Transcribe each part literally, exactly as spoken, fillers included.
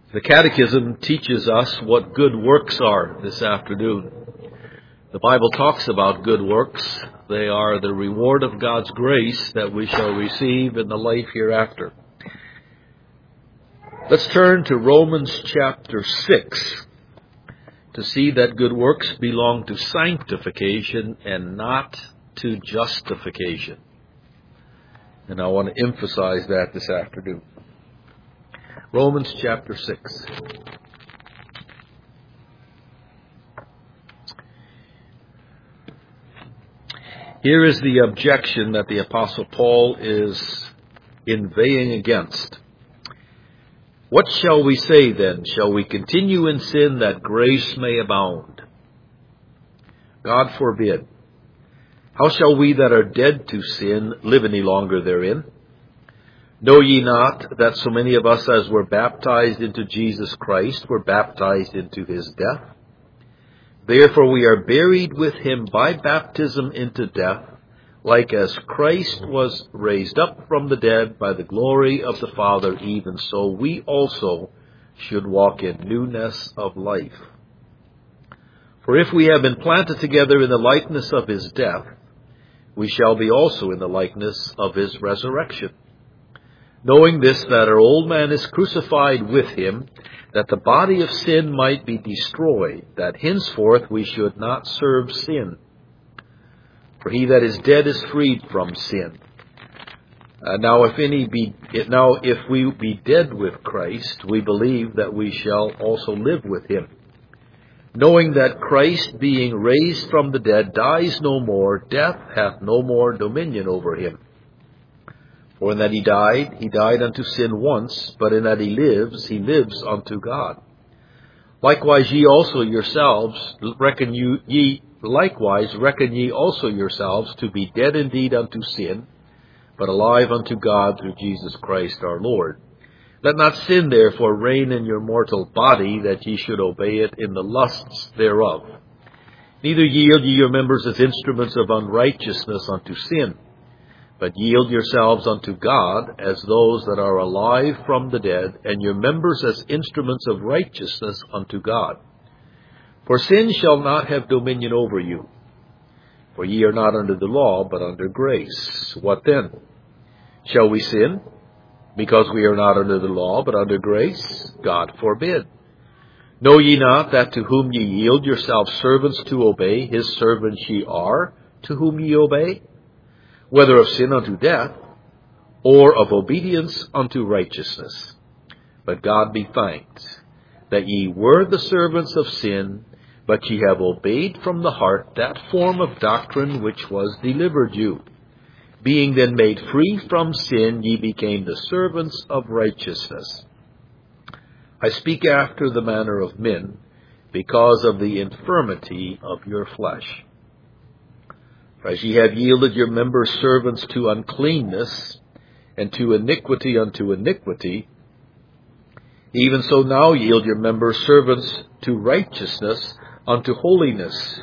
The Catechism teaches us what good works are this afternoon. The Bible talks about good works. They are the reward of God's grace that we shall receive in the life hereafter. Let's turn to Romans chapter six to see that good works belong to sanctification and not to justification. And I want to emphasize that this afternoon. Romans chapter six. Here is the objection that the Apostle Paul is inveighing against. What shall we say then? Shall we continue in sin that grace may abound? God forbid. How shall we that are dead to sin live any longer therein? Know ye not that so many of us as were baptized into Jesus Christ were baptized into his death? Therefore we are buried with him by baptism into death, like as Christ was raised up from the dead by the glory of the Father, even so we also should walk in newness of life. For if we have been planted together in the likeness of his death, we shall be also in the likeness of his resurrection. Knowing this, that our old man is crucified with him, that the body of sin might be destroyed, that henceforth we should not serve sin. For he that is dead is freed from sin. Uh, now, if any be now, if we be dead with Christ, we believe that we shall also live with him. Knowing that Christ, being raised from the dead, dies no more, death hath no more dominion over him. For in that he died, he died unto sin once, but in that he lives, he lives unto God. Likewise ye also yourselves reckon you ye likewise reckon ye also yourselves to be dead indeed unto sin, but alive unto God through Jesus Christ our Lord. Let not sin therefore reign in your mortal body, that ye should obey it in the lusts thereof. Neither yield ye your members as instruments of unrighteousness unto sin, but yield yourselves unto God as those that are alive from the dead, and your members as instruments of righteousness unto God. For sin shall not have dominion over you. For ye are not under the law, but under grace. What then? Shall we sin, because we are not under the law, but under grace? God forbid. Know ye not that to whom ye yield yourselves servants to obey, his servants ye are, to whom ye obey? Whether of sin unto death, or of obedience unto righteousness. But God be thanked, that ye were the servants of sin, but ye have obeyed from the heart that form of doctrine which was delivered you. Being then made free from sin, ye became the servants of righteousness. I speak after the manner of men, because of the infirmity of your flesh. For as ye have yielded your members servants to uncleanness, and to iniquity unto iniquity, even so now yield your members servants to righteousness unto holiness.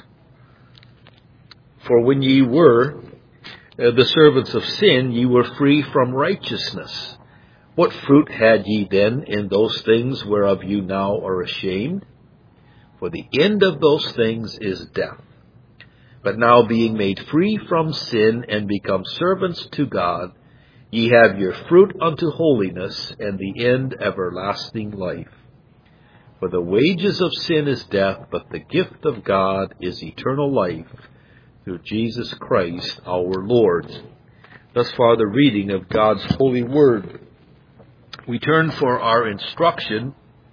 For when ye were uh, the servants of sin, ye were free from righteousness. What fruit had ye then in those things whereof you now are ashamed? For the end of those things is death. But now being made free from sin and become servants to God, ye have your fruit unto holiness, and the end everlasting life. For the wages of sin is death, but the gift of God is eternal life, through Jesus Christ our Lord. Thus far the reading of God's holy word. We turn for our instruction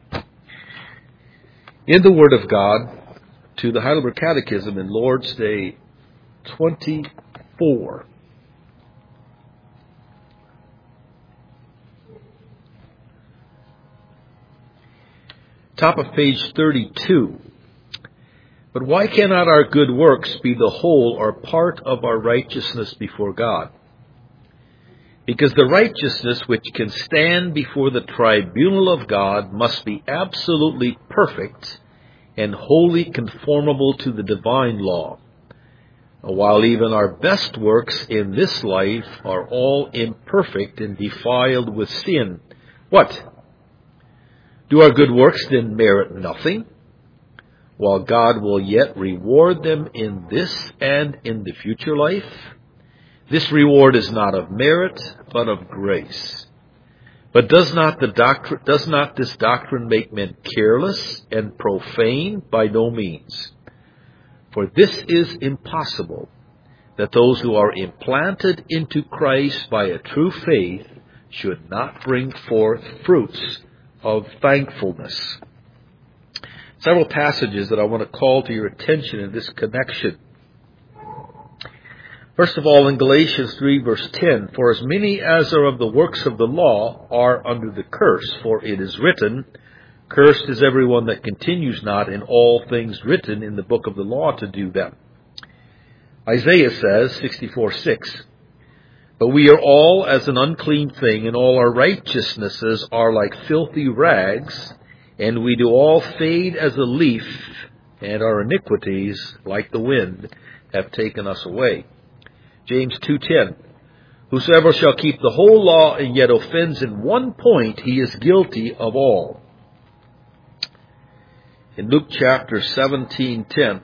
in the Word of God to the Heidelberg Catechism in Lord's Day twenty-four. Top of page thirty-two. But why cannot our good works be the whole or part of our righteousness before God? Because the righteousness which can stand before the tribunal of God must be absolutely perfect and wholly conformable to the divine law, while even our best works in this life are all imperfect and defiled with sin. What? Do our good works then merit nothing, while God will yet reward them in this and in the future life? This reward is not of merit, but of grace. But does not the doctrine, does not this doctrine make men careless and profane? By no means. For this is impossible, that those who are implanted into Christ by a true faith should not bring forth fruits of thankfulness. Several passages that I want to call to your attention in this connection. First of all, in Galatians three, verse ten, for as many as are of the works of the law are under the curse, for it is written, cursed is everyone that continues not in all things written in the book of the law to do them. Isaiah says, sixty-four six, but we are all as an unclean thing, and all our righteousnesses are like filthy rags, and we do all fade as a leaf, and our iniquities, like the wind, have taken us away. James two ten, whosoever shall keep the whole law and yet offends in one point, he is guilty of all. In Luke chapter seventeen ten,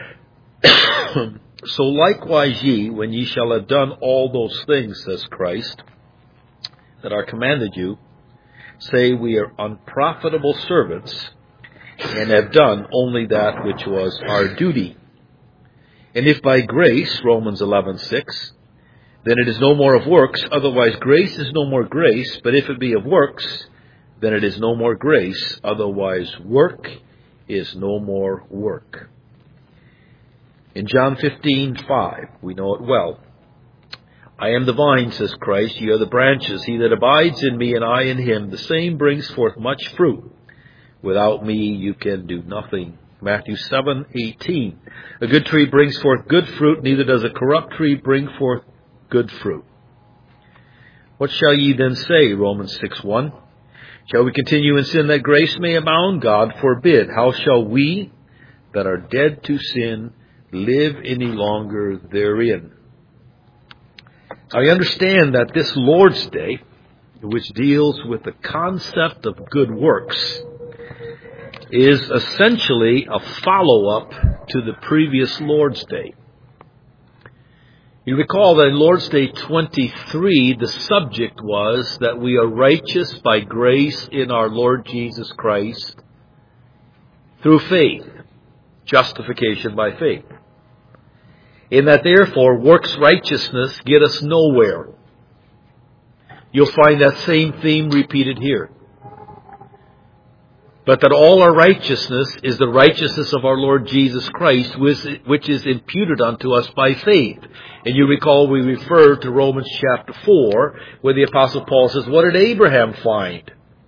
so likewise ye, when ye shall have done all those things, says Christ, that are commanded you, say we are unprofitable servants, and have done only that which was our duty. And if by grace, Romans eleven six, then it is no more of works, otherwise grace is no more grace, but if it be of works, then it is no more grace, otherwise work is no more work. In John fifteen five, we know it well. I am the vine, says Christ, ye are the branches. He that abides in me and I in him, the same brings forth much fruit. Without me you can do nothing. Matthew seven eighteen, a good tree brings forth good fruit, neither does a corrupt tree bring forth good fruit. What shall ye then say? Romans six one. Shall we continue in sin that grace may abound? God forbid. How shall we that are dead to sin live any longer therein? I understand that this Lord's Day, which deals with the concept of good works, is essentially a follow-up to the previous Lord's Day. You recall that in Lord's Day twenty-three, the subject was that we are righteous by grace in our Lord Jesus Christ through faith, justification by faith. In that therefore works righteousness get us nowhere. You'll find that same theme repeated here. But that all our righteousness is the righteousness of our Lord Jesus Christ, which is imputed unto us by faith. And you recall we referred to Romans chapter four, where the Apostle Paul says, what did Abraham find?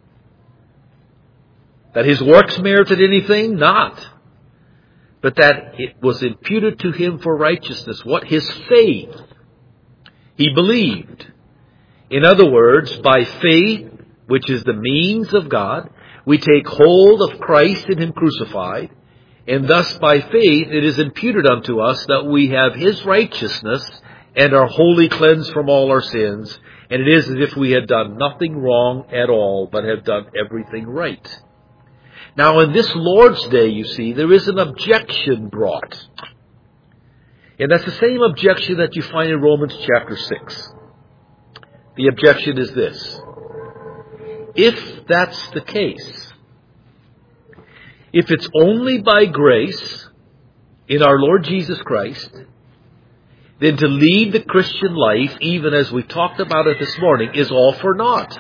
That his works merited anything? Not. But that it was imputed to him for righteousness. What? His faith. He believed. In other words, by faith, which is the means of God, we take hold of Christ and him crucified, and thus by faith it is imputed unto us that we have his righteousness and are wholly cleansed from all our sins, and it is as if we had done nothing wrong at all, but have done everything right. Now in this Lord's Day, you see, there is an objection brought. And that's the same objection that you find in Romans chapter six. The objection is this. If that's the case, if it's only by grace in our Lord Jesus Christ, then to lead the Christian life, even as we talked about it this morning, is all for naught.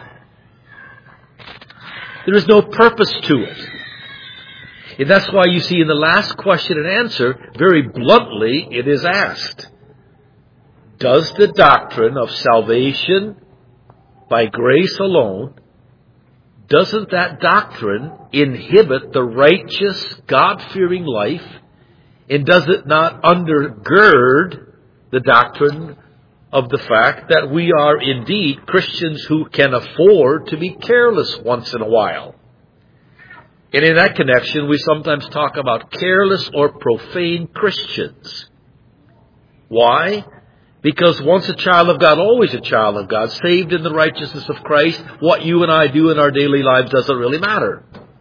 There is no purpose to it. And that's why you see in the last question and answer, very bluntly, it is asked, does the doctrine of salvation by grace alone, doesn't that doctrine inhibit the righteous, God-fearing life? And does it not undergird the doctrine of the fact that we are indeed Christians who can afford to be careless once in a while? And in that connection, we sometimes talk about careless or profane Christians. Why? Because once a child of God, always a child of God, saved in the righteousness of Christ, what you and I do in our daily lives doesn't really matter.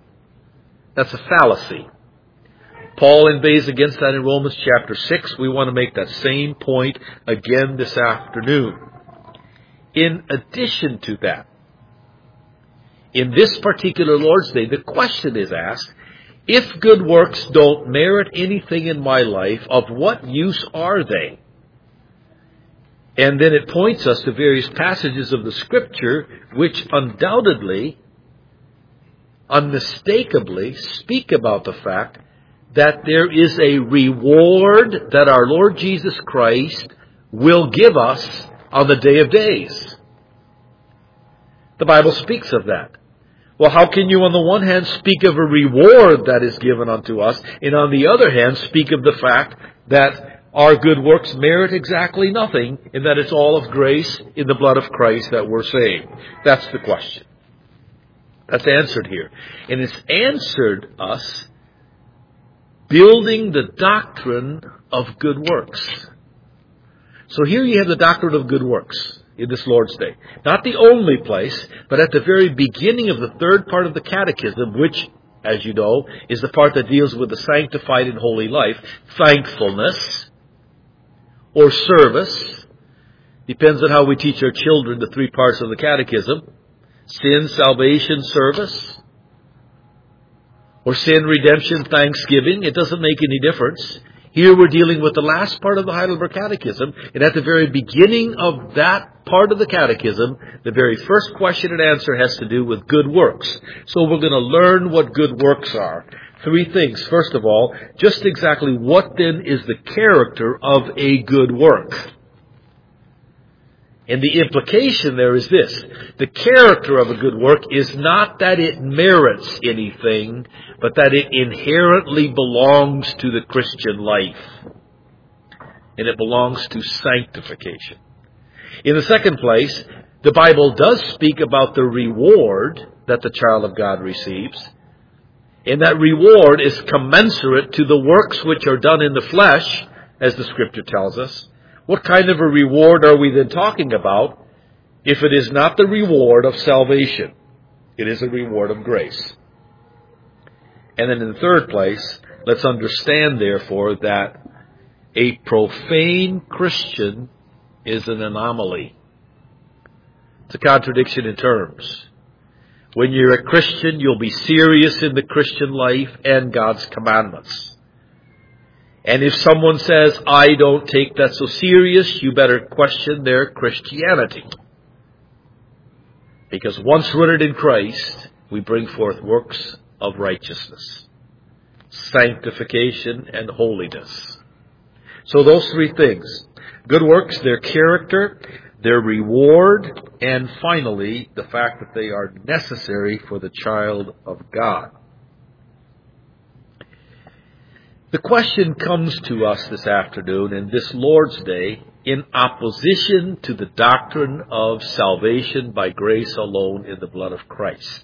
That's a fallacy. Paul inveighs against that in Romans chapter six. We want to make that same point again this afternoon. In addition to that, in this particular Lord's Day, the question is asked, if good works don't merit anything in my life, of what use are they? And then it points us to various passages of the Scripture which undoubtedly, unmistakably speak about the fact that there is a reward that our Lord Jesus Christ will give us on the day of days. The Bible speaks of that. Well, how can you on the one hand speak of a reward that is given unto us, and on the other hand speak of the fact that our good works merit exactly nothing, and that it's all of grace in the blood of Christ that we're saved? That's the question. That's answered here. And it's answered us building the doctrine of good works. So here you have the doctrine of good works in this Lord's Day. Not the only place, but at the very beginning of the third part of the Catechism, which, as you know, is the part that deals with the sanctified and holy life, thankfulness or service. Depends on how we teach our children the three parts of the Catechism. Sin, salvation, service. Or sin, redemption, thanksgiving. It doesn't make any difference. Here we're dealing with the last part of the Heidelberg Catechism, and at the very beginning of that part of the Catechism, the very first question and answer has to do with good works. So we're going to learn what good works are. Three things. First of all, just exactly what then is the character of a good work? And the implication there is this. The character of a good work is not that it merits anything, but that it inherently belongs to the Christian life. And it belongs to sanctification. In the second place, the Bible does speak about the reward that the child of God receives. And that reward is commensurate to the works which are done in the flesh, as the Scripture tells us. What kind of a reward are we then talking about if it is not the reward of salvation? It is a reward of grace. And then in the third place, let's understand, therefore, that a profane Christian is an anomaly. It's a contradiction in terms. When you're a Christian, you'll be serious in the Christian life and God's commandments. And if someone says, I don't take that so serious, you better question their Christianity. Because once rooted in Christ, we bring forth works of righteousness, sanctification, and holiness. So those three things. Good works, their character, their reward, and finally, the fact that they are necessary for the child of God. The question comes to us this afternoon in this Lord's Day in opposition to the doctrine of salvation by grace alone in the blood of Christ.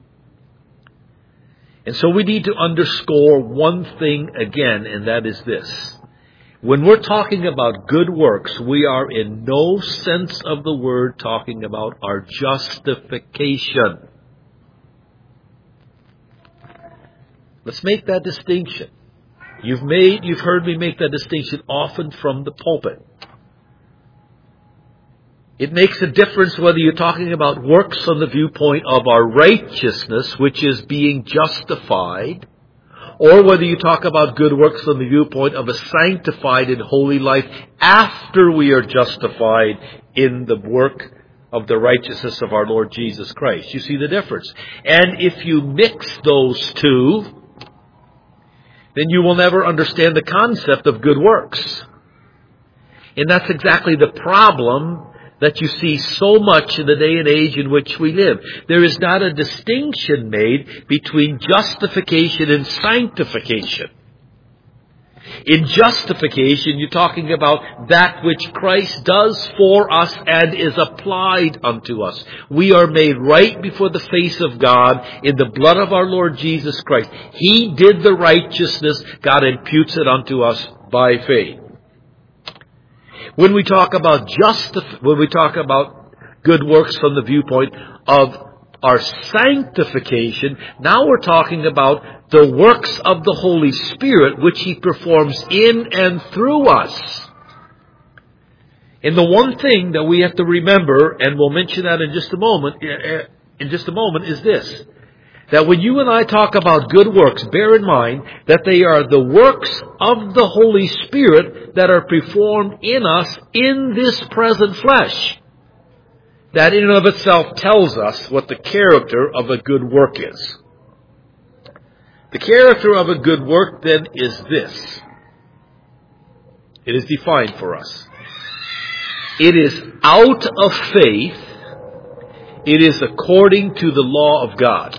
And so we need to underscore one thing again, and that is this. When we're talking about good works, we are in no sense of the word talking about our justification. Let's make that distinction. You've made, you've heard me make that distinction often from the pulpit. It makes a difference whether you're talking about works from the viewpoint of our righteousness, which is being justified, or whether you talk about good works from the viewpoint of a sanctified and holy life after we are justified in the work of the righteousness of our Lord Jesus Christ. You see the difference. And if you mix those two, then you will never understand the concept of good works. And that's exactly the problem that you see so much in the day and age in which we live. There is not a distinction made between justification and sanctification. In justification, you're talking about that which Christ does for us and is applied unto us. We are made right before the face of God in the blood of our Lord Jesus Christ. He did the righteousness. God imputes it unto us by faith. When we talk about justif- when we talk about good works from the viewpoint of our sanctification, now we're talking about the works of the Holy Spirit which He performs in and through us. And the one thing that we have to remember, and we'll mention that in just a moment, in just a moment, is this. That when you and I talk about good works, bear in mind that they are the works of the Holy Spirit that are performed in us in this present flesh. That in and of itself tells us what the character of a good work is. The character of a good work then is this. It is defined for us. It is out of faith. It is according to the law of God.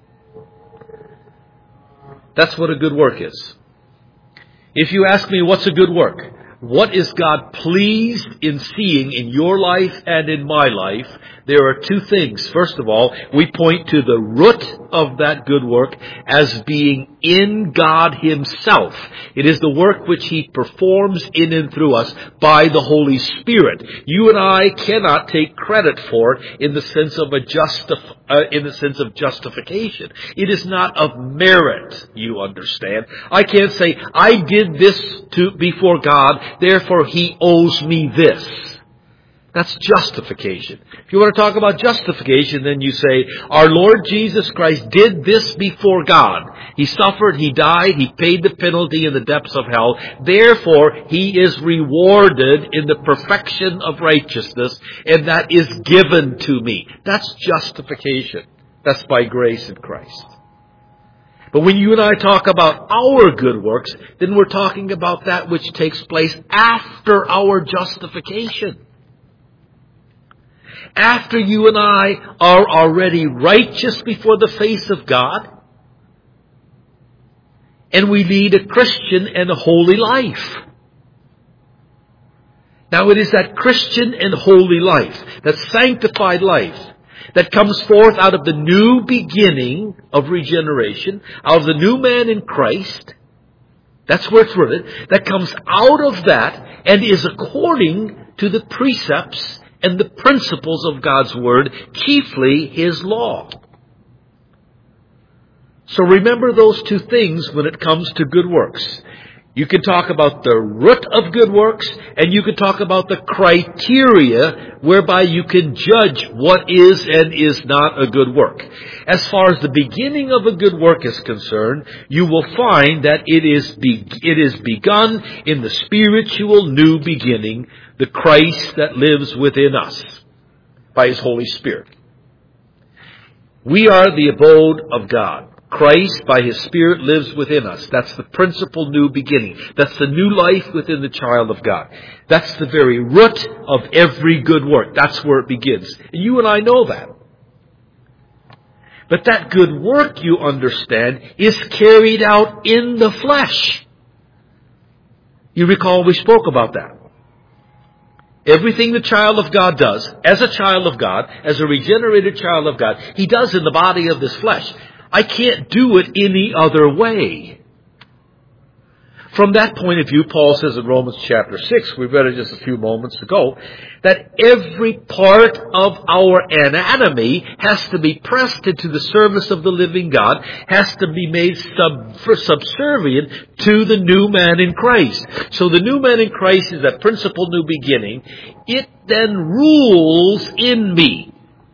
That's what a good work is. If you ask me, what's a good work? What is God pleased in seeing in your life and in my life? There are two things. First of all, we point to the root of that good work as being in God Himself. It is the work which He performs in and through us by the Holy Spirit. You and I cannot take credit for it in the sense of a justif- uh, in the sense of justification. It is not of merit, you understand. I can't say, I did this to before God, therefore He owes me this. That's justification. If you want to talk about justification, then you say, our Lord Jesus Christ did this before God. He suffered, He died, He paid the penalty in the depths of hell. Therefore, He is rewarded in the perfection of righteousness, and that is given to me. That's justification. That's by grace in Christ. But when you and I talk about our good works, then we're talking about that which takes place after our justification. After you and I are already righteous before the face of God, and we lead a Christian and a holy life. Now it is that Christian and holy life, that sanctified life, that comes forth out of the new beginning of regeneration, out of the new man in Christ. That's where it's rooted. That comes out of that and is according to the precepts and the principles of God's Word, chiefly His law. So remember those two things when it comes to good works. You can talk about the root of good works, and you can talk about the criteria whereby you can judge what is and is not a good work. As far as the beginning of a good work is concerned, you will find that it is be, it is begun in the spiritual new beginning, the Christ that lives within us by His Holy Spirit. We are the abode of God. Christ, by His Spirit, lives within us. That's the principal new beginning. That's the new life within the child of God. That's the very root of every good work. That's where it begins. And you and I know that. But that good work, you understand, is carried out in the flesh. You recall we spoke about that. Everything the child of God does, as a child of God, as a regenerated child of God, he does in the body of this flesh. I can't do it any other way. From that point of view, Paul says in Romans chapter six, we read it just a few moments ago, that every part of our anatomy has to be pressed into the service of the living God, has to be made sub- subservient to the new man in Christ. So the new man in Christ is that principal new beginning. It then rules in me.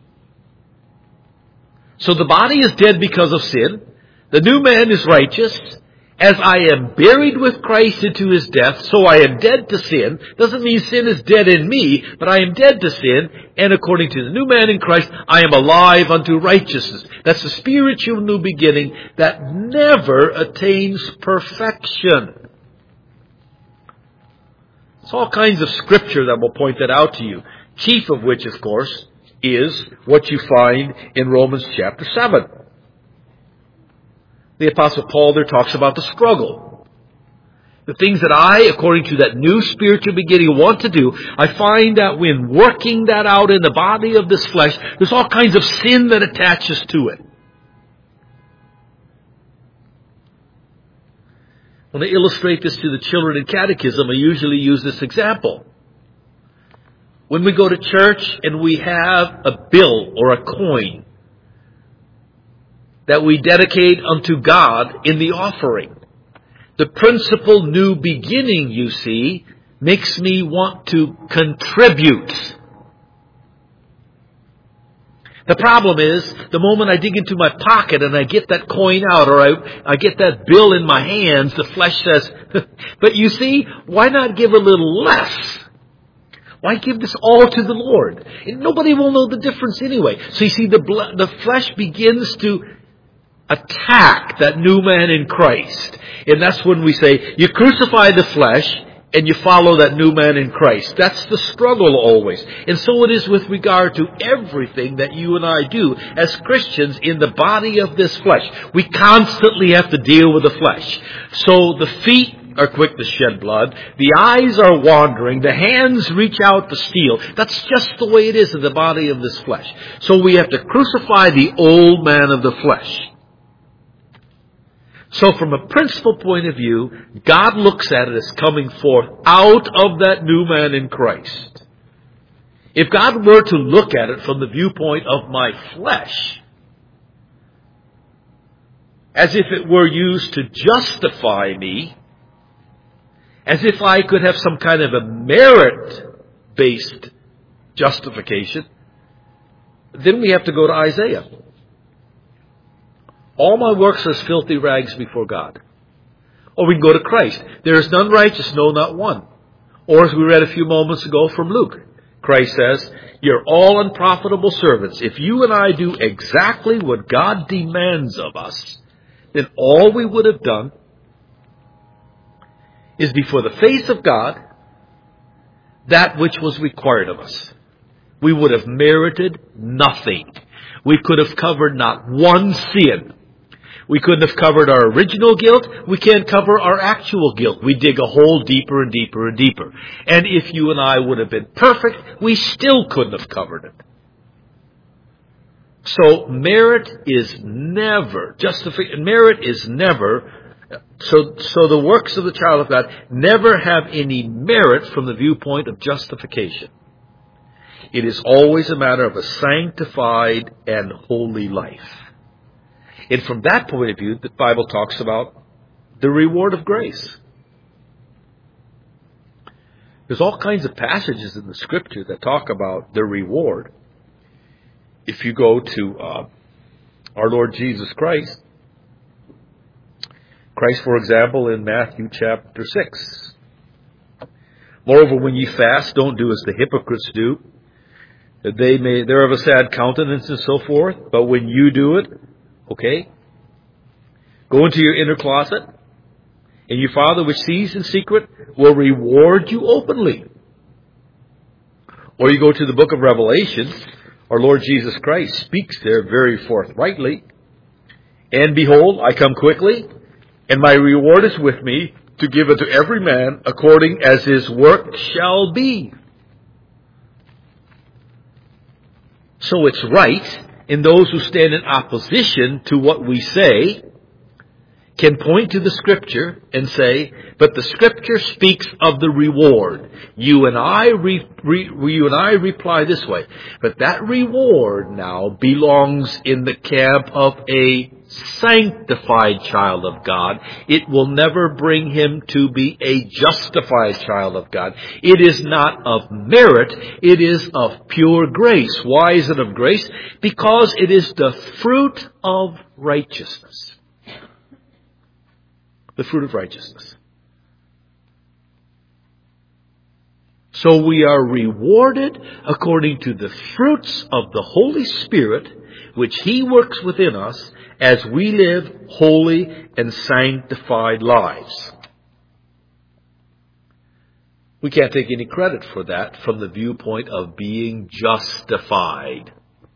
So the body is dead because of sin. The new man is righteous. As I am buried with Christ into His death, so I am dead to sin. Doesn't mean sin is dead in me, but I am dead to sin. And according to the new man in Christ, I am alive unto righteousness. That's the spiritual new beginning that never attains perfection. There's all kinds of scripture that will point that out to you. Chief of which, of course, is what you find in Romans chapter seven. The Apostle Paul there talks about the struggle. The things that I, according to that new spiritual beginning, want to do, I find that when working that out in the body of this flesh, there's all kinds of sin that attaches to it. When I illustrate this to the children in catechism, I usually use this example. When we go to church and we have a bill or a coin, that we dedicate unto God in the offering. The principal new beginning, you see, makes me want to contribute. The problem is, the moment I dig into my pocket and I get that coin out, or I, I get that bill in my hands, the flesh says, but you see, why not give a little less? Why give this all to the Lord? And nobody will know the difference anyway. So you see, the, the flesh begins to attack that new man in Christ. And that's when we say, you crucify the flesh and you follow that new man in Christ. That's the struggle always. And so it is with regard to everything that you and I do as Christians in the body of this flesh. We constantly have to deal with the flesh. So the feet are quick to shed blood. The eyes are wandering. The hands reach out to steal. That's just the way it is in the body of this flesh. So we have to crucify the old man of the flesh. So from a principal point of view, God looks at it as coming forth out of that new man in Christ. If God were to look at it from the viewpoint of my flesh, as if it were used to justify me, as if I could have some kind of a merit-based justification, then we have to go to Isaiah. All my works are as filthy rags before God. Or we can go to Christ. There is none righteous, no, not one. Or as we read a few moments ago from Luke, Christ says, you're all unprofitable servants. If you and I do exactly what God demands of us, then all we would have done is before the face of God, that which was required of us. We would have merited nothing. We could have covered not one sin. We couldn't have covered our original guilt. We can't cover our actual guilt. We dig a hole deeper and deeper and deeper. And if you and I would have been perfect, we still couldn't have covered it. So merit is never, justifi- merit is never, so, so the works of the child of God never have any merit from the viewpoint of justification. It is always a matter of a sanctified and holy life. And from that point of view, the Bible talks about the reward of grace. There's all kinds of passages in the Scripture that talk about the reward. If you go to uh, our Lord Jesus Christ, Christ, for example, in Matthew chapter six. Moreover, when ye fast, don't do as the hypocrites do. They may, they're of a sad countenance and so forth, but when you do it, okay, go into your inner closet, and your Father which sees in secret will reward you openly. Or you go to the book of Revelation, our Lord Jesus Christ speaks there very forthrightly, and behold, I come quickly, and my reward is with me to give it to every man according as his work shall be. So it's right, and those who stand in opposition to what we say can point to the Scripture and say, but the Scripture speaks of the reward. You and I, re, re, you and I reply this way, but that reward now belongs in the camp of a sanctified child of God. It will never bring him to be a justified child of God. It is not of merit, it is of pure grace. Why is it of grace? Because it is the fruit of righteousness. The fruit of righteousness. So we are rewarded according to the fruits of the Holy Spirit, which He works within us as we live holy and sanctified lives. We can't take any credit for that from the viewpoint of being justified.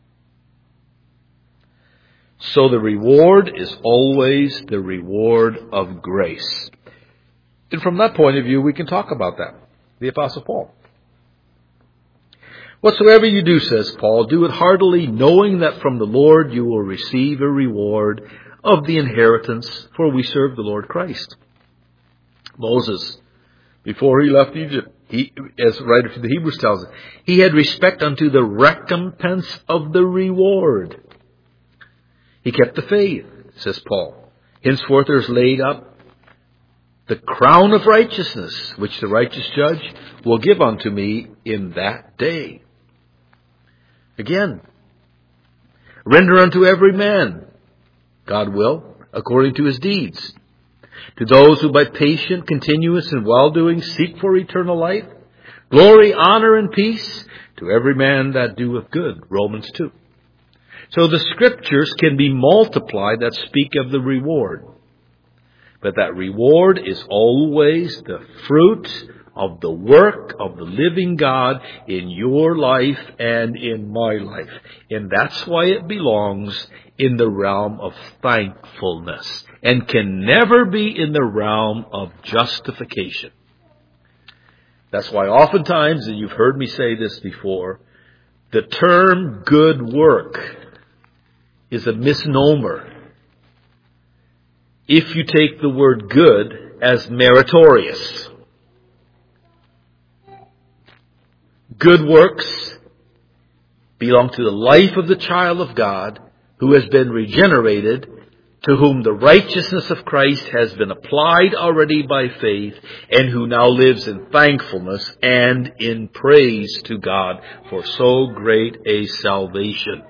So the reward is always the reward of grace. And from that point of view, we can talk about that. The Apostle Paul. Whatsoever you do, says Paul, do it heartily, knowing that from the Lord you will receive a reward of the inheritance, for we serve the Lord Christ. Moses, before he left Egypt, he, as the writer to the Hebrews tells us, he had respect unto the recompense of the reward. He kept the faith, says Paul. Henceforth there is laid up the crown of righteousness, which the righteous judge will give unto me in that day. Again, render unto every man, God will, according to his deeds. To those who by patient continuance in well-doing seek for eternal life, glory, honor, and peace to every man that doeth good. Romans two. So the scriptures can be multiplied that speak of the reward. But that reward is always the fruit of the work of the living God in your life and in my life. And that's why it belongs in the realm of thankfulness and can never be in the realm of justification. That's why oftentimes, and you've heard me say this before, the term good work is a misnomer if you take the word good as meritorious. Good works belong to the life of the child of God who has been regenerated, to whom the righteousness of Christ has been applied already by faith, and who now lives in thankfulness and in praise to God for so great a salvation.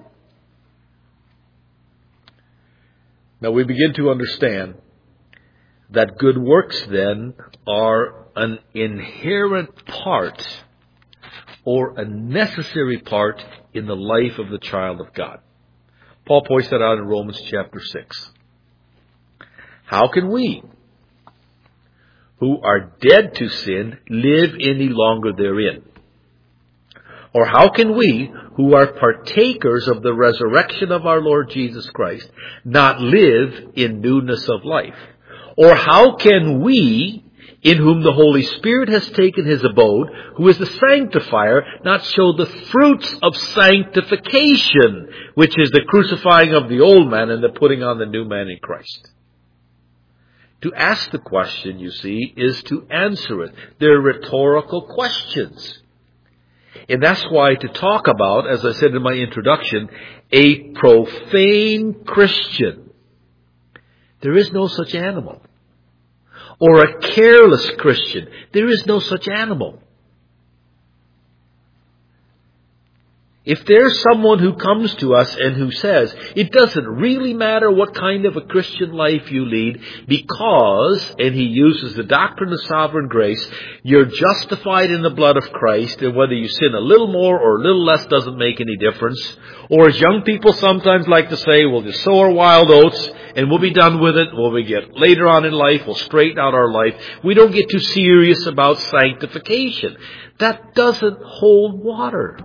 Now we begin to understand that good works then are an inherent part or a necessary part in the life of the child of God. Paul points that out in Romans chapter six. How can we, who are dead to sin, live any longer therein? Or how can we, who are partakers of the resurrection of our Lord Jesus Christ, not live in newness of life? Or how can we, in whom the Holy Spirit has taken his abode, who is the sanctifier, not show the fruits of sanctification, which is the crucifying of the old man and the putting on the new man in Christ? To ask the question, you see, is to answer it. They're rhetorical questions. And that's why to talk about, as I said in my introduction, a profane Christian, there is no such animal. Or a careless Christian, there is no such animal. If there's someone who comes to us and who says, it doesn't really matter what kind of a Christian life you lead because, and he uses the doctrine of sovereign grace, you're justified in the blood of Christ, and whether you sin a little more or a little less doesn't make any difference. Or as young people sometimes like to say, we'll just sow our wild oats and we'll be done with it. When we get later on in life, we'll straighten out our life. We don't get too serious about sanctification. That doesn't hold water.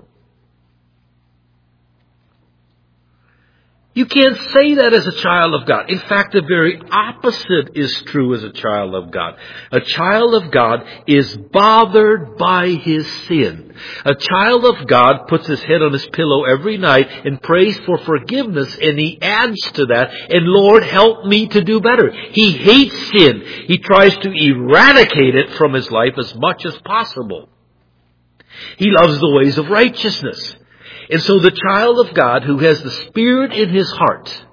You can't say that as a child of God. In fact, the very opposite is true as a child of God. A child of God is bothered by his sin. A child of God puts his head on his pillow every night and prays for forgiveness, and he adds to that, and Lord, help me to do better. He hates sin. He tries to eradicate it from his life as much as possible. He loves the ways of righteousness. And so the child of God who has the Spirit in his heart,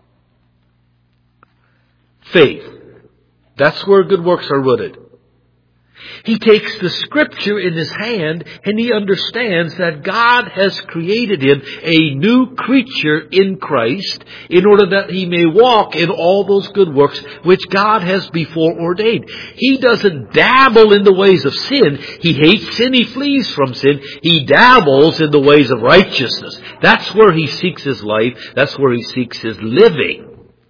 faith, that's where good works are rooted. He takes the Scripture in his hand and he understands that God has created him a new creature in Christ in order that he may walk in all those good works which God has before ordained. He doesn't dabble in the ways of sin. He hates sin. He flees from sin. He dabbles in the ways of righteousness. That's where he seeks his life. That's where he seeks his living.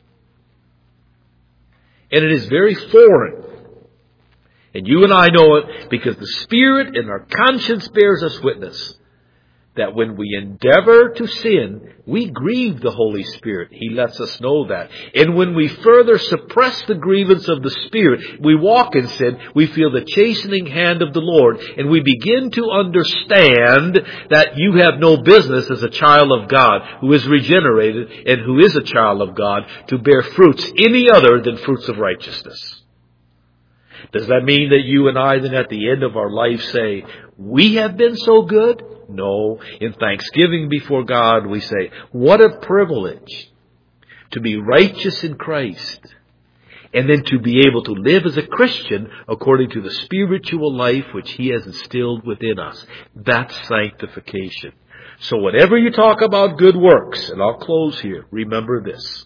And it is very foreign. And you and I know it because the Spirit in our conscience bears us witness that when we endeavor to sin, we grieve the Holy Spirit. He lets us know that. And when we further suppress the grievance of the Spirit, we walk in sin, we feel the chastening hand of the Lord, and we begin to understand that you have no business as a child of God who is regenerated and who is a child of God to bear fruits any other than fruits of righteousness. Does that mean that you and I then at the end of our life say, we have been so good? No. In thanksgiving before God, we say, what a privilege to be righteous in Christ, and then to be able to live as a Christian according to the spiritual life which He has instilled within us. That's sanctification. So whenever you talk about good works, and I'll close here, remember this.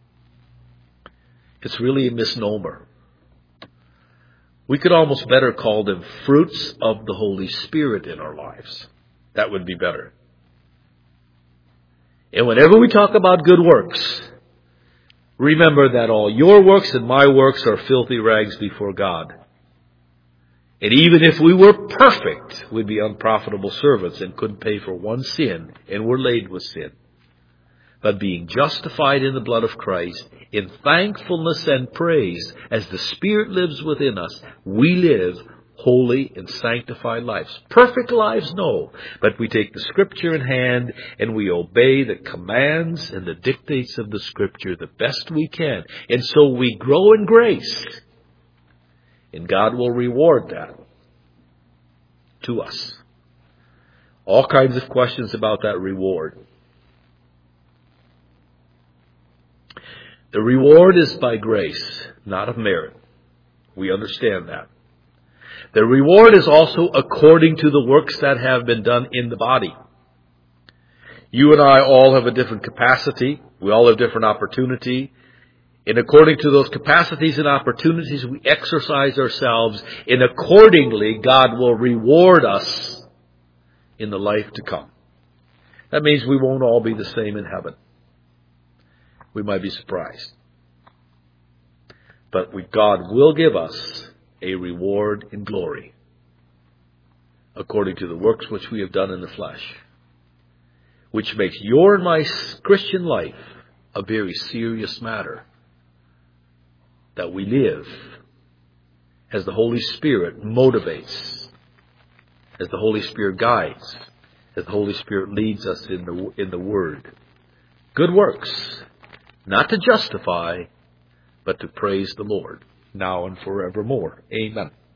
It's really a misnomer. We could almost better call them fruits of the Holy Spirit in our lives. That would be better. And whenever we talk about good works, remember that all your works and my works are filthy rags before God. And even if we were perfect, we'd be unprofitable servants and couldn't pay for one sin, and we're laden with sin. But being justified in the blood of Christ, in thankfulness and praise, as the Spirit lives within us, we live holy and sanctified lives. Perfect lives, no. But we take the Scripture in hand and we obey the commands and the dictates of the Scripture the best we can. And so we grow in grace. And God will reward that to us. All kinds of questions about that reward. The reward is by grace, not of merit. We understand that. The reward is also according to the works that have been done in the body. You and I all have a different capacity. We all have different opportunity. And according to those capacities and opportunities, we exercise ourselves. And accordingly, God will reward us in the life to come. That means we won't all be the same in heaven. We might be surprised. But we, God will give us a reward in glory according to the works which we have done in the flesh, which makes your and my Christian life a very serious matter, that we live as the Holy Spirit motivates, as the Holy Spirit guides, as the Holy Spirit leads us in the in the Word. Good works, not to justify, but to praise the Lord, now and forevermore. Amen.